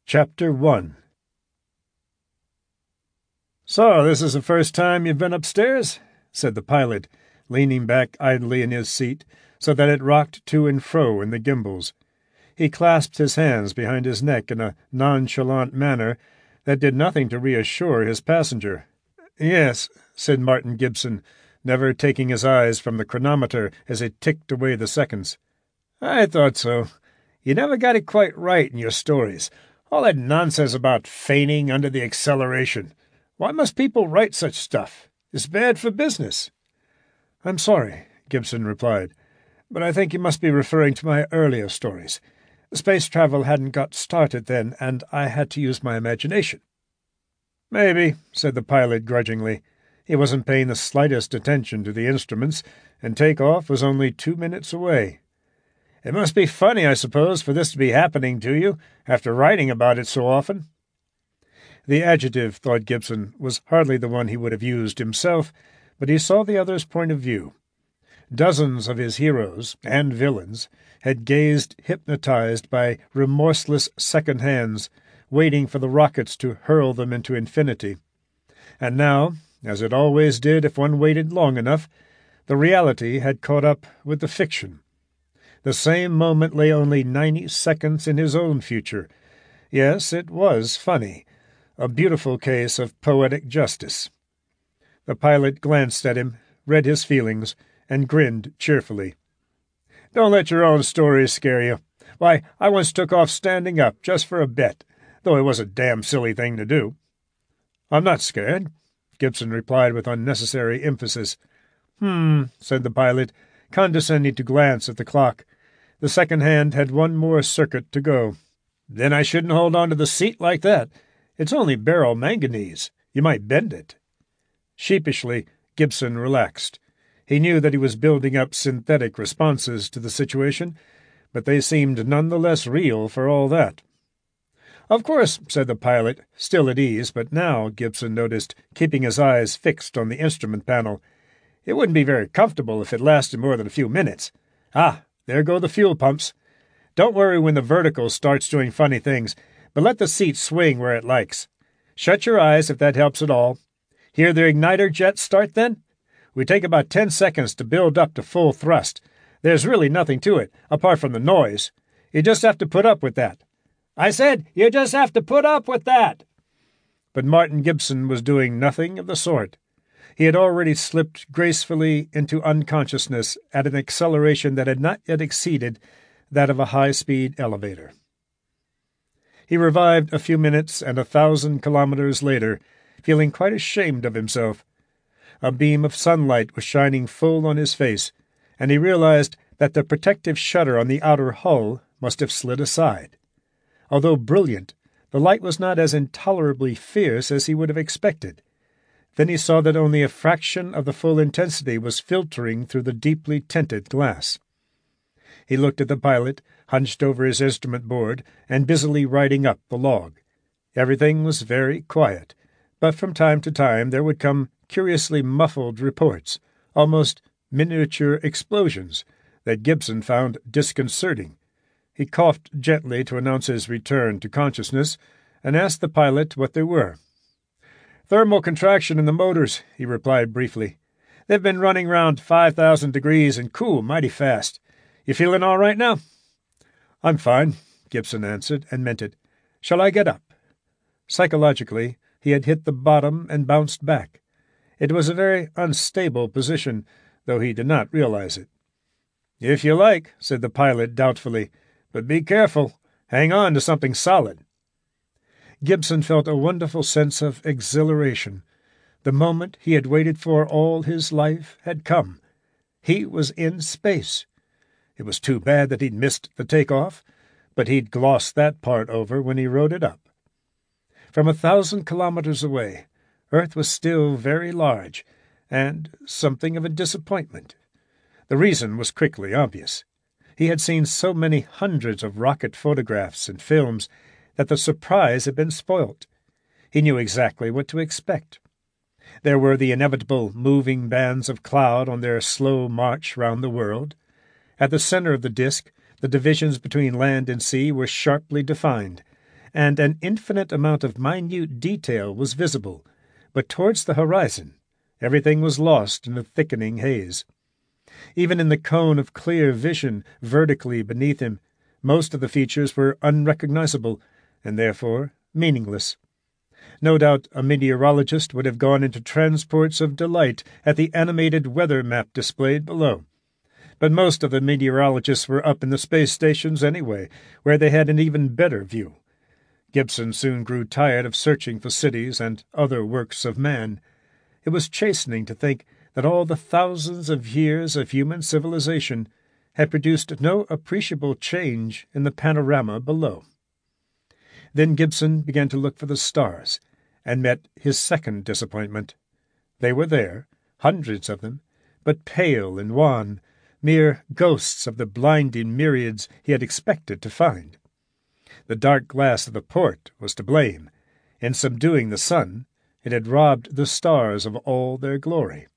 Chapter 1. "So, this is the first time you've been upstairs?" said the pilot, leaning back idly in his seat so that it rocked to and fro in the gimbals. He clasped his hands behind his neck in a nonchalant manner that did nothing to reassure his passenger. "Yes," said Martin Gibson, never taking his eyes from the chronometer as it ticked away the seconds. "I thought so. You never got it quite right in your stories. All that nonsense about feigning under the acceleration. Why must people write such stuff? It's bad for business." "I'm sorry," Gibson replied, "but I think you must be referring to my earlier stories. Space travel hadn't got started then, and I had to use my imagination." "Maybe," said the pilot grudgingly. He wasn't paying the slightest attention to the instruments, and takeoff was only 2 minutes away. "It must be funny, I suppose, for this to be happening to you, after writing about it so often." The adjective, thought Gibson, was hardly the one he would have used himself, but he saw the other's point of view. Dozens of his heroes, and villains, had gazed hypnotized by remorseless second hands, waiting for the rockets to hurl them into infinity. And now, as it always did if one waited long enough, the reality had caught up with the fiction. The same moment lay only 90 seconds in his own future. Yes, it was funny. A beautiful case of poetic justice. The pilot glanced at him, read his feelings, and grinned cheerfully. "Don't let your own stories scare you. Why, I once took off standing up just for a bet, though it was a damn silly thing to do." "I'm not scared," Gibson replied with unnecessary emphasis. Said the pilot, condescending to glance at the clock. The second hand had one more circuit to go. "Then I shouldn't hold on to the seat like that. It's only beryl manganese. You might bend it." Sheepishly, Gibson relaxed. He knew that he was building up synthetic responses to the situation, but they seemed none the less real for all that. "Of course," said the pilot, still at ease, but now, Gibson noticed, keeping his eyes fixed on the instrument panel. "It wouldn't be very comfortable if it lasted more than a few minutes. Ah, there go the fuel pumps. Don't worry when the vertical starts doing funny things, but let the seat swing where it likes. Shut your eyes if that helps at all. Hear the igniter jets start then? We take about 10 seconds to build up to full thrust. There's really nothing to it, apart from the noise. You just have to put up with that. I said, you just have to put up with that." But Martin Gibson was doing nothing of the sort. He had already slipped gracefully into unconsciousness at an acceleration that had not yet exceeded that of a high-speed elevator. He revived a few minutes and 1,000 kilometers later, feeling quite ashamed of himself. A beam of sunlight was shining full on his face, and he realized that the protective shutter on the outer hull must have slid aside. Although brilliant, the light was not as intolerably fierce as he would have expected. Then he saw that only a fraction of the full intensity was filtering through the deeply tinted glass. He looked at the pilot, hunched over his instrument board and busily writing up the log. Everything was very quiet, but from time to time there would come curiously muffled reports, almost miniature explosions, that Gibson found disconcerting. He coughed gently to announce his return to consciousness, and asked the pilot what they were. "Thermal contraction in the motors," he replied briefly. "They've been running round 5,000 degrees and cool mighty fast. You feeling all right now?" "I'm fine," Gibson answered, and meant it. "Shall I get up?" Psychologically, he had hit the bottom and bounced back. It was a very unstable position, though he did not realize it. "If you like," said the pilot doubtfully, "but be careful. Hang on to something solid." Gibson felt a wonderful sense of exhilaration. The moment he had waited for all his life had come. He was in space. It was too bad that he'd missed the takeoff, but he'd glossed that part over when he wrote it up. From 1,000 kilometers away, Earth was still very large, and something of a disappointment. The reason was quickly obvious. He had seen so many hundreds of rocket photographs and films that the surprise had been spoilt. He knew exactly what to expect. There were the inevitable moving bands of cloud on their slow march round the world. At the center of the disk, the divisions between land and sea were sharply defined, and an infinite amount of minute detail was visible, but towards the horizon everything was lost in the thickening haze. Even in the cone of clear vision vertically beneath him, most of the features were unrecognizable, and therefore meaningless. No doubt a meteorologist would have gone into transports of delight at the animated weather map displayed below. But most of the meteorologists were up in the space stations anyway, where they had an even better view. Gibson soon grew tired of searching for cities and other works of man. It was chastening to think that all the thousands of years of human civilization had produced no appreciable change in the panorama below. Then Gibson began to look for the stars, and met his second disappointment. They were there, hundreds of them, but pale and wan, mere ghosts of the blinding myriads he had expected to find. The dark glass of the port was to blame. In subduing the sun, it had robbed the stars of all their glory.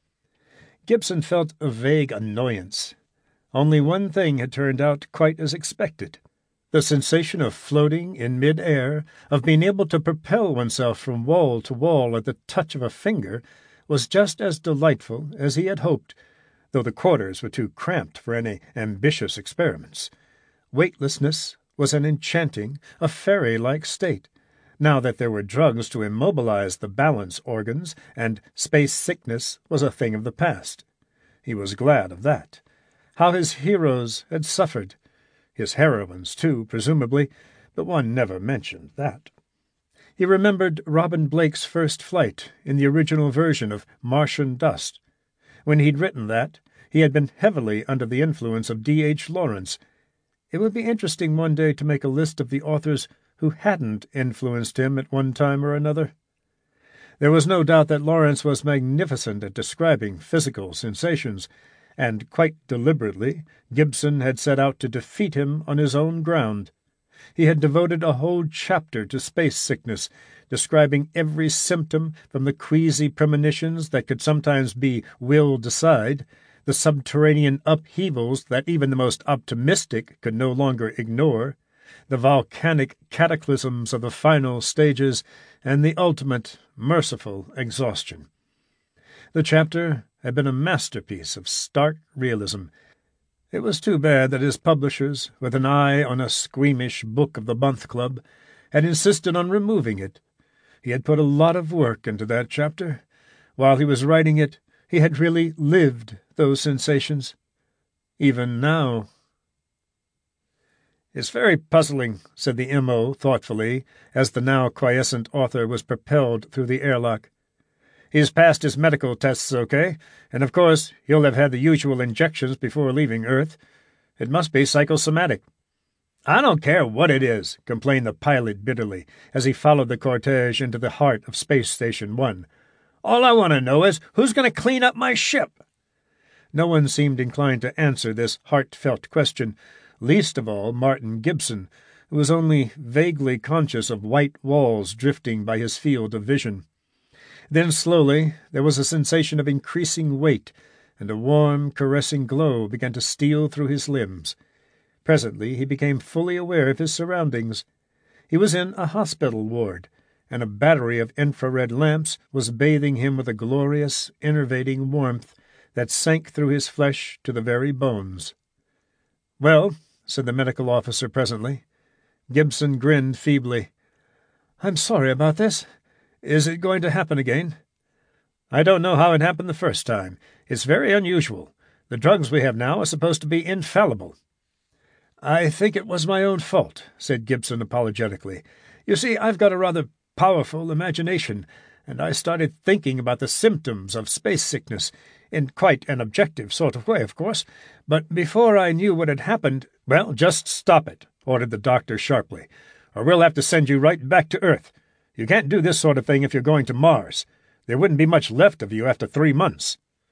Gibson felt a vague annoyance. Only one thing had turned out quite as expected. The sensation of floating in mid-air, of being able to propel oneself from wall to wall at the touch of a finger, was just as delightful as he had hoped, though the quarters were too cramped for any ambitious experiments. Weightlessness was an enchanting, a fairy-like state, now that there were drugs to immobilize the balance organs, and space sickness was a thing of the past. He was glad of that. How his heroes had suffered! His heroines, too, presumably, but one never mentioned that. He remembered Robin Blake's first flight in the original version of Martian Dust. When he'd written that, he had been heavily under the influence of D.H. Lawrence. It would be interesting one day to make a list of the authors who hadn't influenced him at one time or another. There was no doubt that Lawrence was magnificent at describing physical sensations, and quite deliberately Gibson had set out to defeat him on his own ground. He had devoted a whole chapter to space sickness, describing every symptom from the queasy premonitions that could sometimes be willed aside, the subterranean upheavals that even the most optimistic could no longer ignore, the volcanic cataclysms of the final stages, and the ultimate, merciful exhaustion. The chapter had been a masterpiece of stark realism. It was too bad that his publishers, with an eye on a squeamish Book of the Month Club, had insisted on removing it. He had put a lot of work into that chapter. While he was writing it, he had really lived those sensations. Even now. "It's very puzzling," said the M.O. thoughtfully, as the now quiescent author was propelled through the airlock. "He's passed his medical tests okay, and of course he'll have had the usual injections before leaving Earth. It must be psychosomatic." "I don't care what it is," complained the pilot bitterly, as he followed the cortege into the heart of Space Station 1. "All I want to know is who's going to clean up my ship?" No one seemed inclined to answer this heartfelt question, least of all Martin Gibson, who was only vaguely conscious of white walls drifting by his field of vision. Then slowly there was a sensation of increasing weight, and a warm, caressing glow began to steal through his limbs. Presently he became fully aware of his surroundings. He was in a hospital ward, and a battery of infrared lamps was bathing him with a glorious, enervating warmth that sank through his flesh to the very bones. "Well," said the medical officer presently. Gibson grinned feebly. "I'm sorry about this. Is it going to happen again?" "I don't know how it happened the first time. It's very unusual. The drugs we have now are supposed to be infallible." "I think it was my own fault," said Gibson apologetically. "You see, I've got a rather powerful imagination, and I started thinking about the symptoms of space sickness, in quite an objective sort of way, of course, but before I knew what had happened—" "Well, just stop it," ordered the doctor sharply, "or we'll have to send you right back to Earth. You can't do this sort of thing if you're going to Mars. There wouldn't be much left of you after 3 months.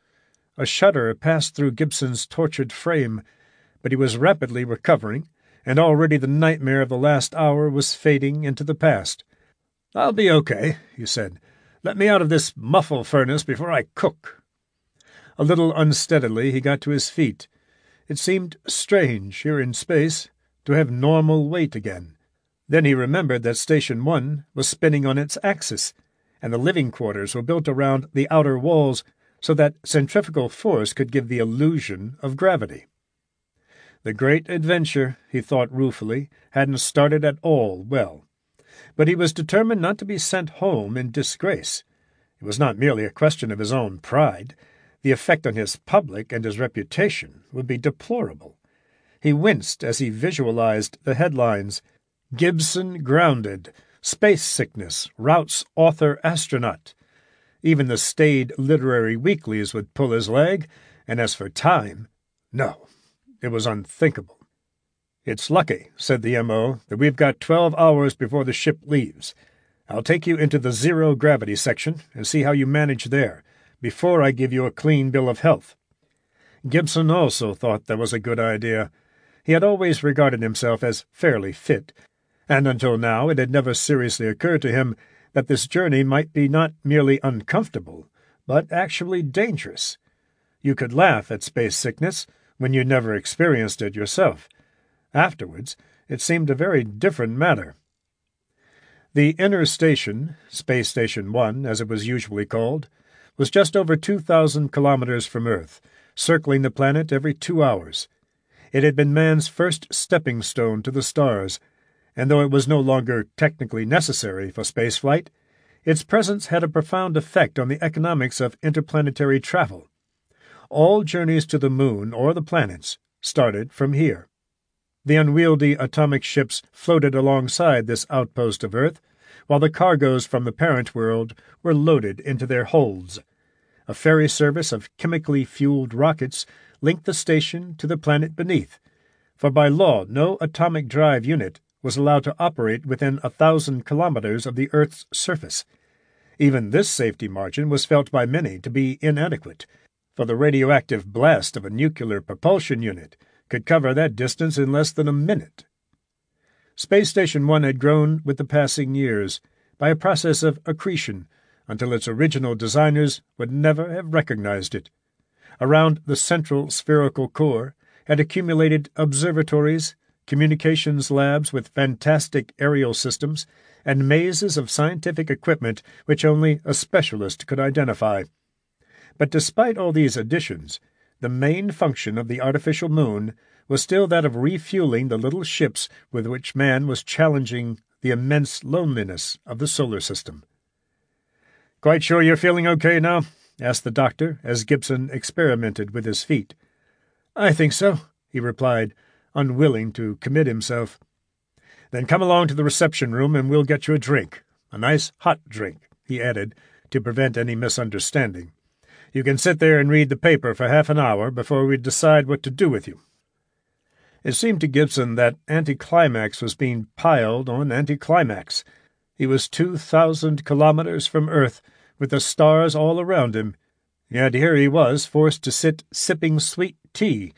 A shudder passed through Gibson's tortured frame, but he was rapidly recovering, and already the nightmare of the last hour was fading into the past. "I'll be okay," he said. "Let me out of this muffle furnace before I cook." A little unsteadily he got to his feet. It seemed strange, here in space, to have normal weight again. Then he remembered that Station 1 was spinning on its axis, and the living quarters were built around the outer walls so that centrifugal force could give the illusion of gravity. The great adventure, he thought ruefully, hadn't started at all well. But he was determined not to be sent home in disgrace. It was not merely a question of his own pride. The effect on his public and his reputation would be deplorable. He winced as he visualized the headlines: "Gibson grounded. Space sickness routs author astronaut." Even the staid literary weeklies would pull his leg, and as for time, no, it was unthinkable. "It's lucky," said the M.O., "that we've got 12 hours before the ship leaves. I'll take you into the zero-gravity section and see how you manage there, before I give you a clean bill of health." Gibson also thought that was a good idea. He had always regarded himself as fairly fit, and until now it had never seriously occurred to him that this journey might be not merely uncomfortable, but actually dangerous. You could laugh at space sickness when you never experienced it yourself. Afterwards, it seemed a very different matter. The inner station, Space Station 1, as it was usually called, was just over 2,000 kilometers from Earth, circling the planet every 2 hours. It had been man's first stepping stone to the stars, and though it was no longer technically necessary for spaceflight, its presence had a profound effect on the economics of interplanetary travel. All journeys to the moon or the planets started from here. The unwieldy atomic ships floated alongside this outpost of Earth, while the cargoes from the parent world were loaded into their holds. A ferry service of chemically fueled rockets linked the station to the planet beneath, for by law no atomic drive unit was allowed to operate within 1,000 kilometers of the Earth's surface. Even this safety margin was felt by many to be inadequate, for the radioactive blast of a nuclear propulsion unit could cover that distance in less than a minute. Space Station 1 had grown with the passing years by a process of accretion until its original designers would never have recognized it. Around the central spherical core had accumulated observatories, communications labs with fantastic aerial systems, and mazes of scientific equipment which only a specialist could identify. But despite all these additions, the main function of the artificial moon was still that of refueling the little ships with which man was challenging the immense loneliness of the solar system. "Quite sure you're feeling okay now?" asked the doctor as Gibson experimented with his feet. "I think so," he replied, unwilling to commit himself. "Then come along to the reception room and we'll get you a drink. A nice hot drink," he added, to prevent any misunderstanding. "You can sit there and read the paper for half an hour before we decide what to do with you." It seemed to Gibson that anticlimax was being piled on anticlimax. He was 2,000 kilometers from Earth, with the stars all around him, yet here he was forced to sit sipping sweet tea,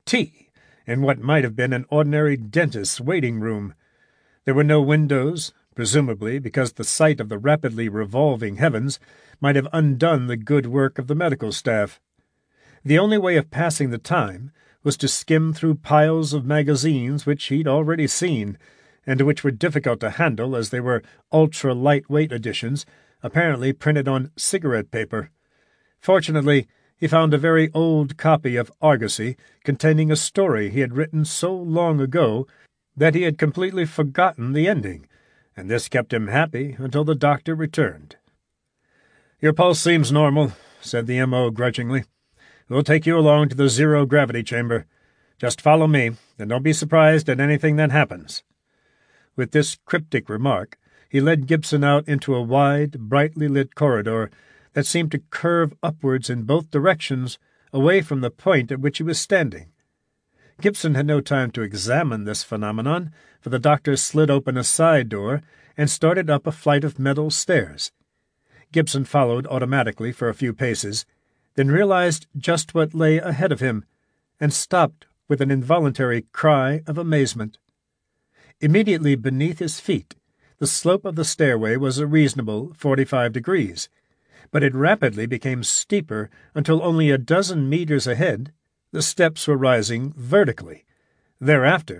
in what might have been an ordinary dentist's waiting room. There were no windows, presumably because the sight of the rapidly revolving heavens might have undone the good work of the medical staff. The only way of passing the time was to skim through piles of magazines which he'd already seen, and which were difficult to handle as they were ultra-lightweight editions, apparently printed on cigarette paper. Fortunately, he found a very old copy of Argosy containing a story he had written so long ago that he had completely forgotten the ending, and this kept him happy until the doctor returned. "Your pulse seems normal," said the M.O. grudgingly. "We'll take you along to the zero-gravity chamber. Just follow me, and don't be surprised at anything that happens." With this cryptic remark, he led Gibson out into a wide, brightly lit corridor that seemed to curve upwards in both directions away from the point at which he was standing. Gibson had no time to examine this phenomenon, for the doctor slid open a side door and started up a flight of metal stairs. Gibson followed automatically for a few paces, then realized just what lay ahead of him, and stopped with an involuntary cry of amazement. Immediately beneath his feet, the slope of the stairway was a reasonable 45 degrees, but it rapidly became steeper until only a dozen meters ahead the steps were rising vertically. Thereafter,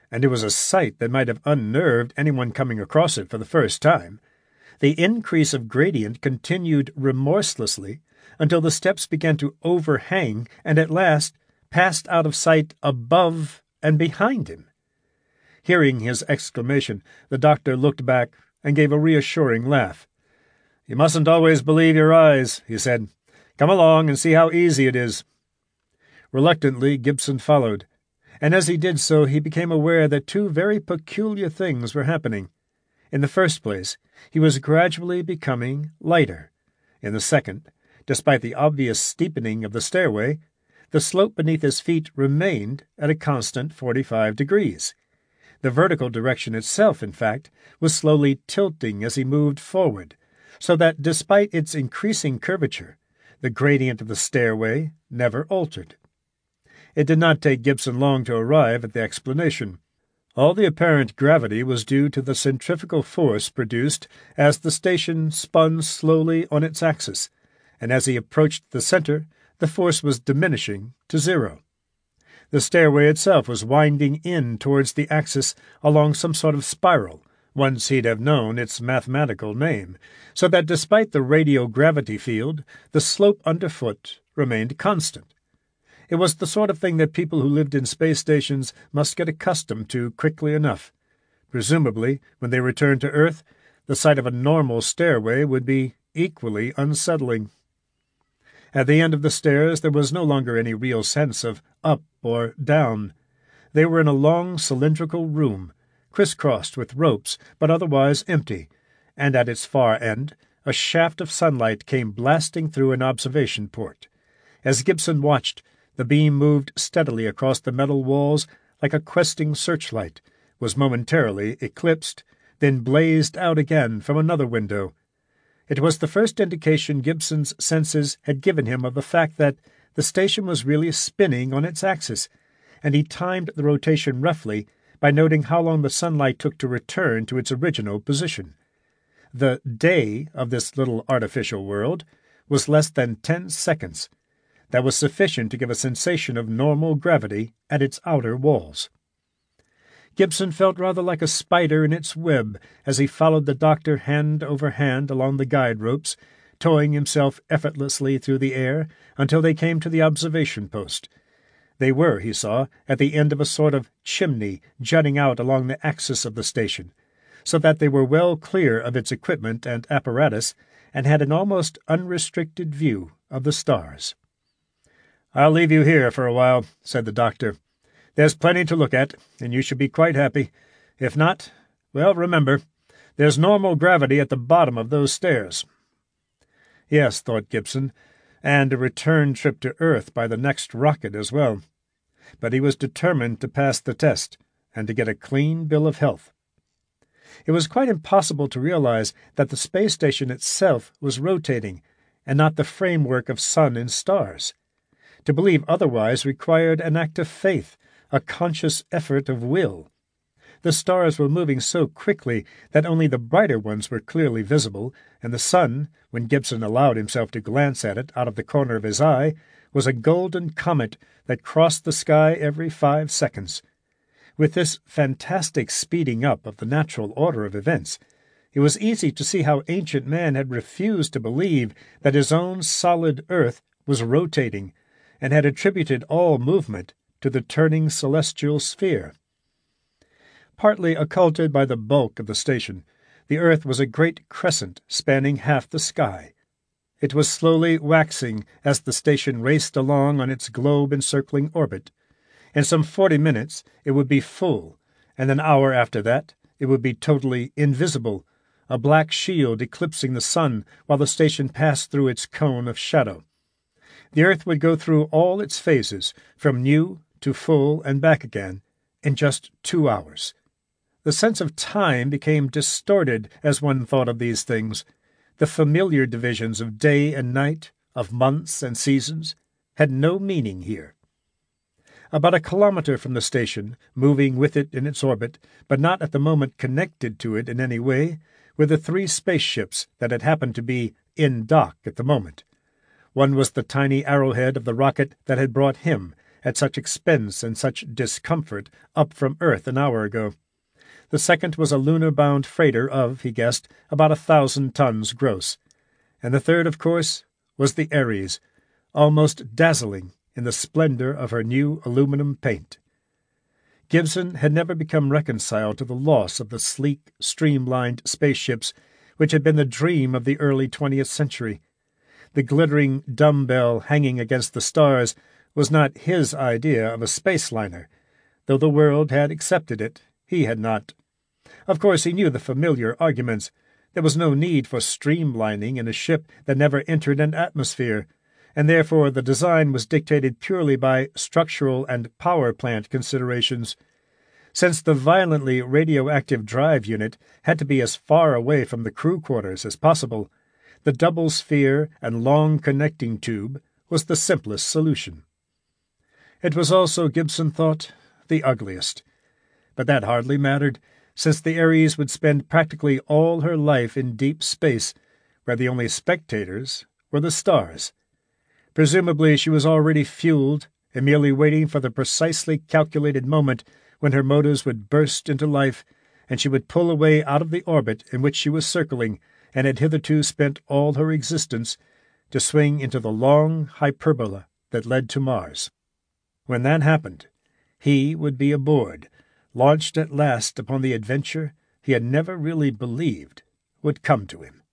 and it was a sight that might have unnerved anyone coming across it for the first time. The increase of gradient continued remorselessly until the steps began to overhang and at last passed out of sight above and behind him. Hearing his exclamation, the doctor looked back and gave a reassuring laugh. "You mustn't always believe your eyes," he said. "Come along and see how easy it is." Reluctantly, Gibson followed, and as he did so he became aware that two very peculiar things were happening. In the first place, he was gradually becoming lighter. In the second, despite the obvious steepening of the stairway, the slope beneath his feet remained at a constant 45 degrees. The vertical direction itself, in fact, was slowly tilting as he moved forward, so that despite its increasing curvature, the gradient of the stairway never altered. It did not take Gibson long to arrive at the explanation. All the apparent gravity was due to the centrifugal force produced as the station spun slowly on its axis, and as he approached the center, the force was diminishing to zero. The stairway itself was winding in towards the axis along some sort of spiral, once he'd have known its mathematical name, so that despite the radiogravity field, the slope underfoot remained constant. It was the sort of thing that people who lived in space stations must get accustomed to quickly enough. Presumably, when they returned to Earth, the sight of a normal stairway would be equally unsettling. At the end of the stairs there was no longer any real sense of up or down. They were in a long cylindrical room, crisscrossed with ropes, but otherwise empty, and at its far end a shaft of sunlight came blasting through an observation port. As Gibson watched, the beam moved steadily across the metal walls like a questing searchlight, was momentarily eclipsed, then blazed out again from another window. It was the first indication Gibson's senses had given him of the fact that the station was really spinning on its axis, and he timed the rotation roughly by noting how long the sunlight took to return to its original position. The day of this little artificial world was less than 10 seconds. That was sufficient to give a sensation of normal gravity at its outer walls. Gibson felt rather like a spider in its web as he followed the doctor hand over hand along the guide ropes, towing himself effortlessly through the air until they came to the observation post. They were, he saw, at the end of a sort of chimney jutting out along the axis of the station, so that they were well clear of its equipment and apparatus and had an almost unrestricted view of the stars. "I'll leave you here for a while," said the doctor. "There's plenty to look at, and you should be quite happy. If not, well, remember, there's normal gravity at the bottom of those stairs." Yes, thought Gibson, and a return trip to Earth by the next rocket as well. But he was determined to pass the test and to get a clean bill of health. It was quite impossible to realize that the space station itself was rotating, and not the framework of sun and stars. To believe otherwise required an act of faith, a conscious effort of will. The stars were moving so quickly that only the brighter ones were clearly visible, and the sun, when Gibson allowed himself to glance at it out of the corner of his eye, was a golden comet that crossed the sky every 5 seconds. With this fantastic speeding up of the natural order of events, it was easy to see how ancient man had refused to believe that his own solid earth was rotating, and had attributed all movement to the turning celestial sphere. Partly occulted by the bulk of the station, the earth was a great crescent spanning half the sky. It was slowly waxing as the station raced along on its globe-encircling orbit. In some 40 minutes it would be full, and an hour after that it would be totally invisible, a black shield eclipsing the sun while the station passed through its cone of shadow. The earth would go through all its phases, from new to full and back again, in just 2 hours. The sense of time became distorted as one thought of these things. The familiar divisions of day and night, of months and seasons, had no meaning here. About a kilometer from the station, moving with it in its orbit, but not at the moment connected to it in any way, were the 3 spaceships that had happened to be in dock at the moment. One was the tiny arrowhead of the rocket that had brought him, at such expense and such discomfort, up from Earth an hour ago. The second was a lunar-bound freighter of, he guessed, about 1,000 tons gross. And the third, of course, was the Ares, almost dazzling in the splendor of her new aluminum paint. Gibson had never become reconciled to the loss of the sleek, streamlined spaceships which had been the dream of the early 20th century. The glittering dumbbell hanging against the stars was not his idea of a space liner. Though the world had accepted it, he had not. Of course, he knew the familiar arguments. There was no need for streamlining in a ship that never entered an atmosphere, and therefore the design was dictated purely by structural and power plant considerations. Since the violently radioactive drive unit had to be as far away from the crew quarters as possible, the double sphere and long connecting tube was the simplest solution. It was also, Gibson thought, the ugliest. But that hardly mattered, since the Ares would spend practically all her life in deep space, where the only spectators were the stars. Presumably she was already fueled and merely waiting for the precisely calculated moment when her motors would burst into life, and she would pull away out of the orbit in which she was circling and had hitherto spent all her existence, to swing into the long hyperbola that led to Mars. When that happened, he would be aboard, launched at last upon the adventure he had never really believed would come to him.